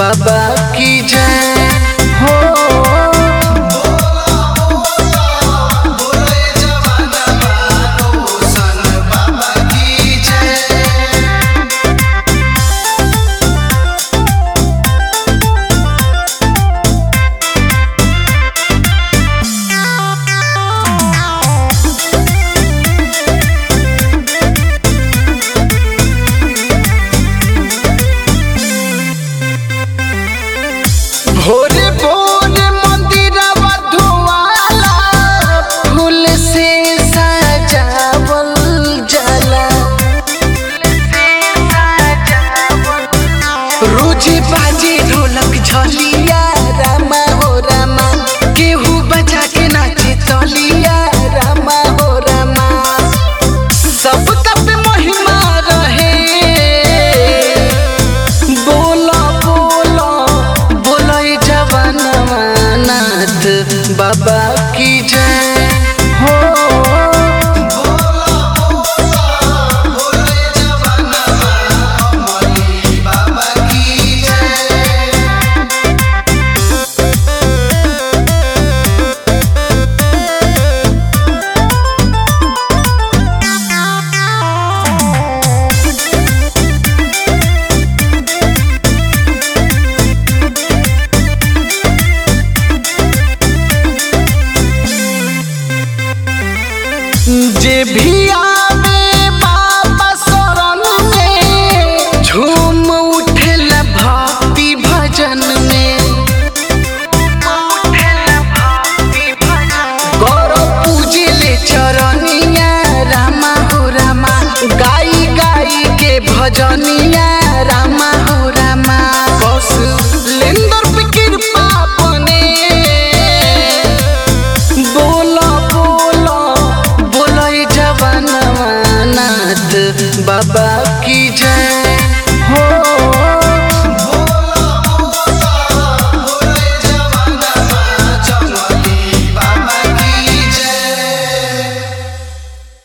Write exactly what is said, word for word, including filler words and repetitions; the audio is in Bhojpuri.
बाबा की जय हो। भोरे भोरे मंदिरवा धोआला फूल से सजावल जाला। रोज बाजे ढोलक झलिया रामा हो रामा, केहू बजा के नाचे तलिया रामा हो रामा। सबका पे महिमा रहे, बोला बोला बोला जवानवा नाथ बाबा की जय हो। जे भी आवे बाबा शरण में, झूम उठेला भक्ति भजन में। गौरव पूजिले चरनिया रामा हो रामा, गाई गाई के भजनिया रामा हो रामा। बस लेंदर पे कृपा बने, बोला बोला बोला जवानवा नाथ बाबा